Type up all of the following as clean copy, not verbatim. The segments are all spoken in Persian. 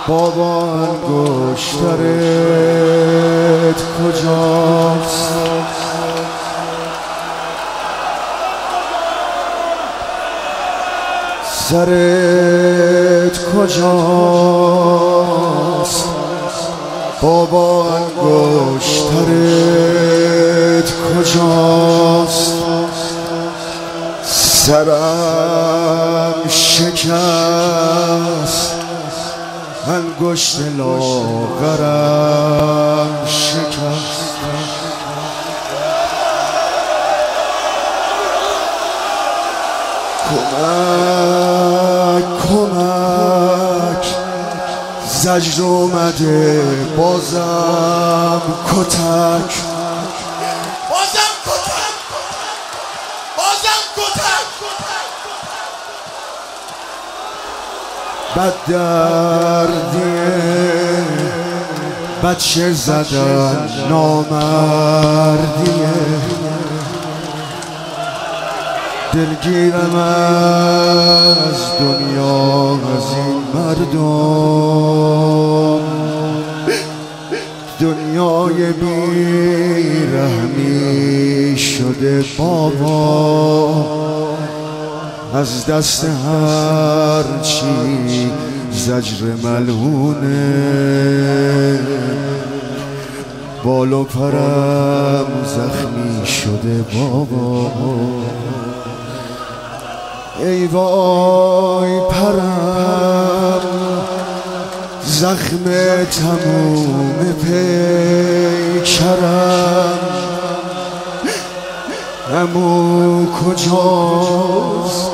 بابا انگشترت کجاست؟ سرت کجاست؟ بابا انگشترت کجاست؟ سرم شکست، انگشت لاغرم شکست. کمک کمک، زجر اومده بازم کتک، بازم کتک، بازم کتک. بد دردیه، بچه زدن نامردیه. دلگیرم از دنیا، از این مردم، دنیای بیرحمی شده بابا. از دست هر چی زجر ملعونه، بال و پرم زخمی شده بابا. ای وای پرم، زخم تموم پیکرم. عمو کجاست؟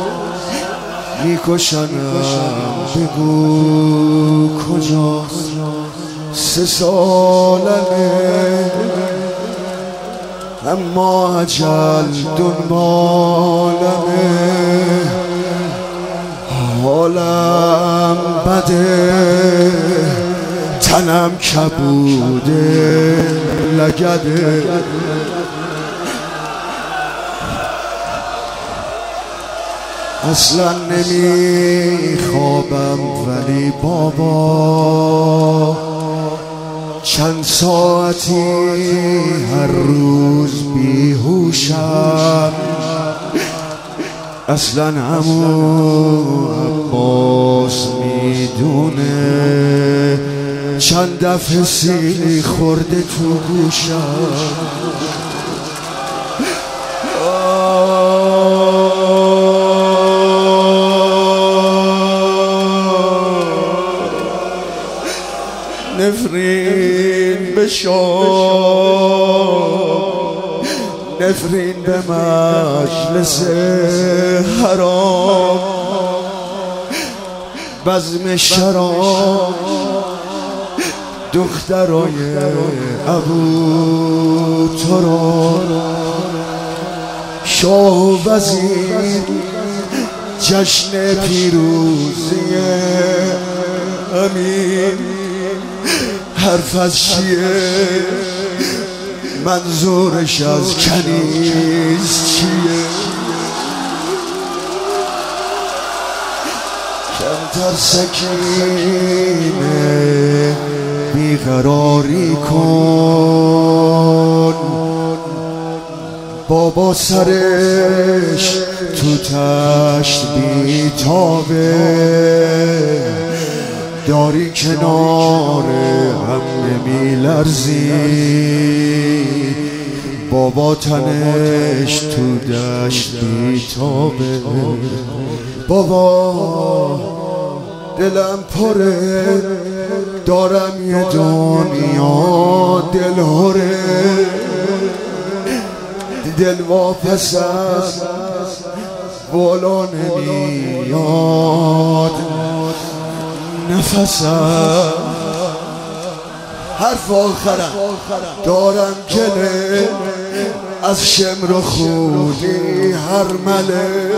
میکشنم، بگو کجاست؟ 3 سالمه اما اجل دنبالمه. حالم بده، تنم کبوده لگده. اصلا نمیخوابم ولی بابا، چند ساعتی هر روز بیهوشم. اصلا عمو عباس میدونه، چند دفعه سیلی خورده تو گوشم. نفرین به شام، نفرین به مجلس حرام. بزم شراب، دخترای ابو تراب. شاه و وزیر، جشن پیروزی امین. حرف از چیه؟ منظورش از کنیز چیه؟ کمتر سکینه بیقراری کن. بابا سرش تو تشت بیتابه، داری کنار هم نمیلرزی. بابا تنش تو دشت بیتابه. بابا دلم پره، دارم یه دنیا دلهره. دل واپسم بالا نمیاد نفسم. حرف آخرم دارم گله از شمر و خونی هر مله.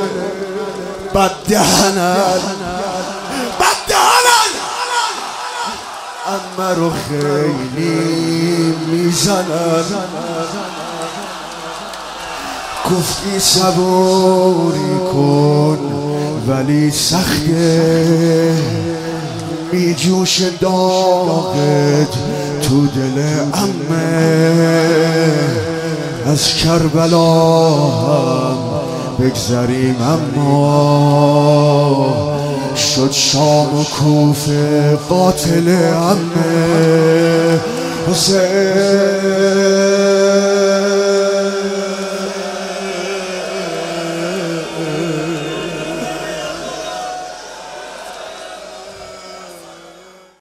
بددهنن امه رو خیلی میزنن. گفتی صبوری کن ولی سخته، می جوش داغت تو دل عمه. از کربلا هم بگذریم اما شد شام و کوفه قاتل عمه حسین.